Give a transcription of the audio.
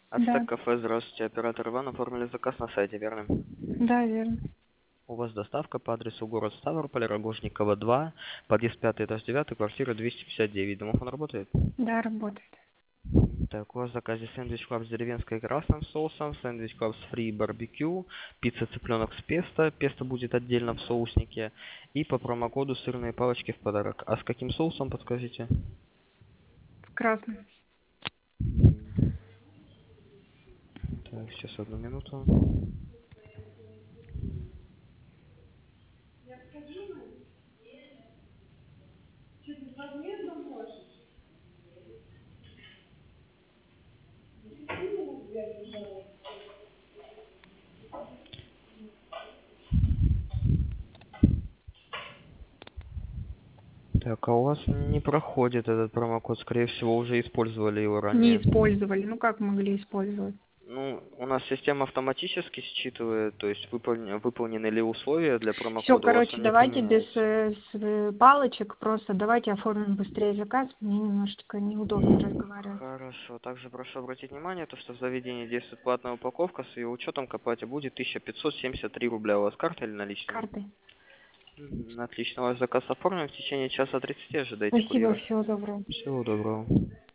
Ацтек Да, кафе, здравствуйте, оператор Иван, оформили заказ на сайте, верно? да, верно. У вас доставка по адресу город Ставрополь, Рогожникова 2, подъезд 5, этаж 9, квартира 259. Домофон работает? Да, работает. Так, у вас в заказе сэндвич клаб с деревенской красным соусом, сэндвич клаб с фри барбекю, пицца цыпленок с песто, песто будет отдельно в соуснике, и по промокоду сырные палочки в подарок. А с каким соусом, подскажите? В красном. Так, сейчас одну минуту. Так, а у вас не проходит этот промокод, скорее всего, уже использовали его Не ранее. использовали. Ну, как могли использовать? Ну, у нас система автоматически считывает, то есть выполнены ли условия для Все, промокода, у вас короче, он не давайте без применяется. палочек, просто давайте оформим быстрее заказ. Мне немножечко неудобно разговаривать. Хорошо. Также прошу обратить внимание, то, что в заведении действует платная упаковка, с ее учетом к оплате будет 1573 рубля. У вас карта или наличные? Карты. Отлично. У вас заказ оформлен. В течение часа 30 ожидайте Спасибо, курьера. всего доброго. Всего доброго.